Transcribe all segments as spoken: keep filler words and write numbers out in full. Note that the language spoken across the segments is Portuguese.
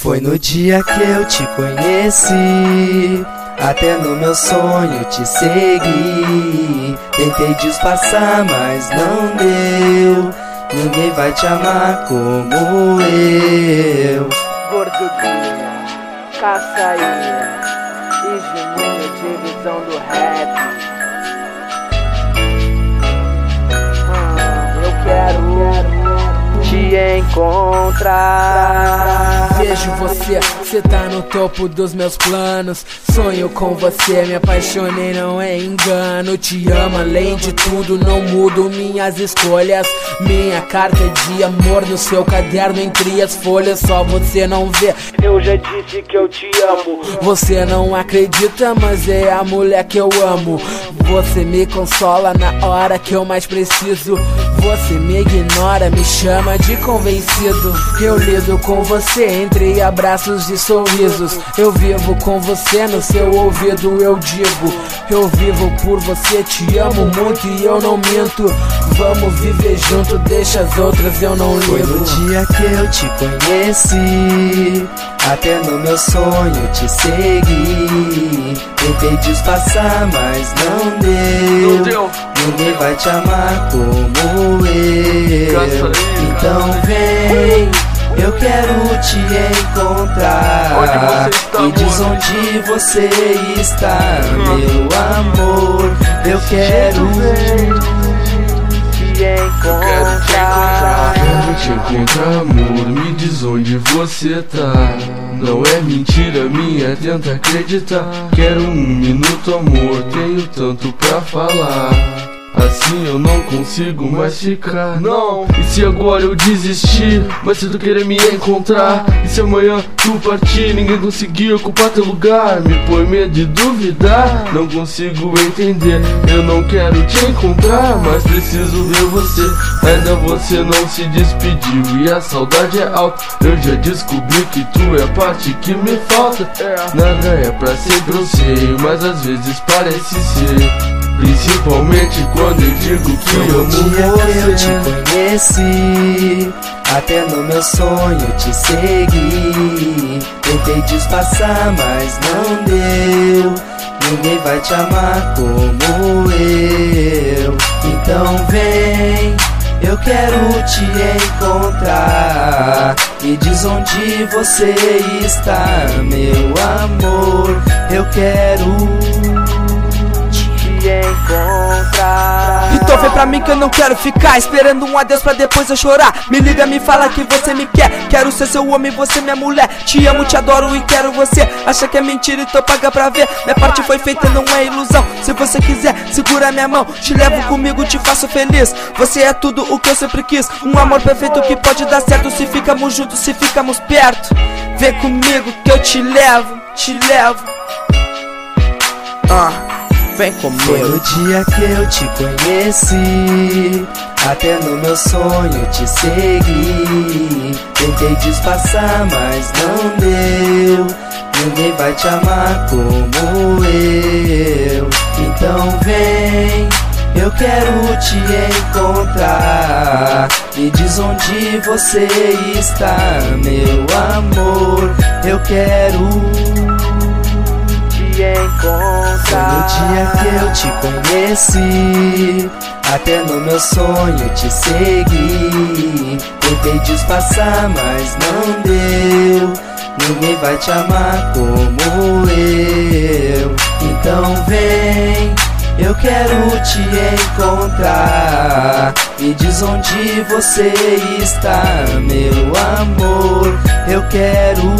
Foi no dia que eu te conheci, até no meu sonho te segui. Tentei disfarçar, mas não deu. Ninguém vai te amar como eu. Gorduguinha, Caçainha e Juninho, divisão do rap. ah, Eu quero te encontrar. Vejo você, cê tá no topo dos meus planos. Sonho com você, me apaixonei, não é engano. Te amo além de tudo, não mudo minhas escolhas. Minha carta é de amor no seu caderno entre as folhas. Só você não vê, eu já disse que eu te amo. você não acredita, mas é a mulher que eu amo. Você me consola na hora que eu mais preciso. Você me ignora, me chama de convencido. Eu lido com você entre abraços e sorrisos. Eu vivo com você no seu ouvido, eu digo. Eu vivo por você, te amo muito e eu não minto. Vamos viver junto, deixa as outras, eu não ligo. Foi no dia que eu te conheci, até no meu sonho te segui. Tentei disfarçar, mas não deu. Não deu. Ninguém vai te amar como eu. Então vem, eu quero te encontrar. Onde você está, me diz amor? onde você está, meu amor. Eu quero Te encontrar. Quero te encontrar, amor, me diz onde você tá. Não é mentira minha, tenta acreditar. Quero um minuto, amor, tenho tanto pra falar. Assim eu não consigo mais ficar. Não, e se agora eu desistir, mas se tu querer me encontrar? E se amanhã tu partir, ninguém conseguir ocupar teu lugar? Me põe medo de duvidar, não consigo entender. Eu não quero te encontrar, mas preciso ver você. Ainda você não se despediu e a saudade é alta. Eu já descobri que tu é a parte que me falta. Nada é pra ser grosseiro, mas às vezes parece ser. Principalmente quando eu digo que Foi amo no dia que eu te você. conheci, até no meu sonho te segui. Tentei disfarçar, mas não deu. Ninguém vai te amar como eu. Então vem, eu quero te encontrar. Me diz onde você está, meu amor. Eu quero encontrar. Então vem pra mim que eu não quero ficar esperando um adeus pra depois eu chorar. Me liga, me fala que você me quer. Quero ser seu homem, você minha mulher. Te amo, te adoro e quero você. Acha que é mentira, então paga pra ver. Minha parte foi feita, não é ilusão. Se você quiser, segura minha mão. Te levo comigo, te faço feliz. Você é tudo o que eu sempre quis. Um amor perfeito que pode dar certo se ficamos juntos, se ficamos perto. Vem comigo que eu te levo, te levo. Ah, vem comigo. Foi no dia que eu te conheci, até no meu sonho te segui. Tentei disfarçar, mas não deu. Ninguém vai te amar como eu. Então vem, eu quero te encontrar. Me diz onde você está, meu amor. Eu quero encontrar. Foi no dia que eu te conheci, até no meu sonho te segui. Tentei disfarçar, mas não deu. Ninguém vai te amar como eu. Então vem, eu quero te encontrar. Me diz onde você está, meu amor. Eu quero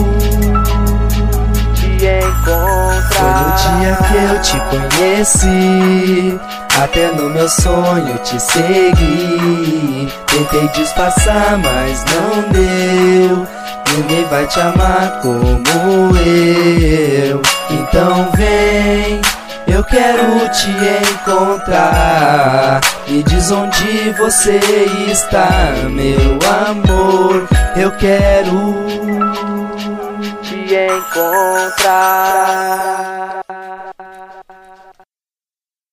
encontrar. Foi no dia que eu te conheci, até no meu sonho te segui. Tentei disfarçar, mas não deu. Ninguém vai te amar como eu. Então vem, eu quero te encontrar. Me diz onde você está, meu amor. Eu quero te encontrar.